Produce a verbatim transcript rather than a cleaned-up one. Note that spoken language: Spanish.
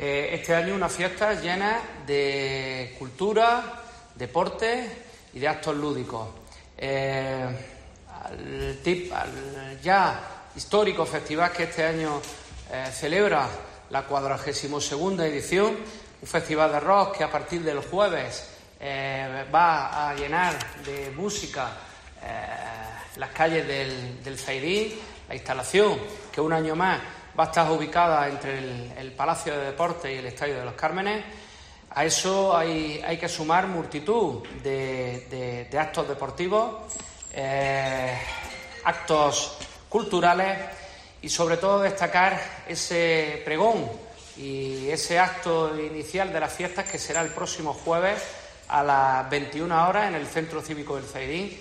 Eh, este año una fiesta llena de cultura, deporte y de actos lúdicos. Eh, al, tip, al ya histórico festival que este año eh, celebra la cuadragésima segunda edición, un festival de rock que a partir del jueves eh, va a llenar de música eh, las calles del, del Zaidín. La instalación, que un año más va a estar ubicada entre el, el Palacio de Deportes y el Estadio de los Cármenes. A eso hay, hay que sumar multitud de, de, de actos deportivos, eh, actos culturales y sobre todo destacar ese pregón y ese acto inicial de las fiestas que será el próximo jueves a las veintiuna horas en el Centro Cívico del Zaidín.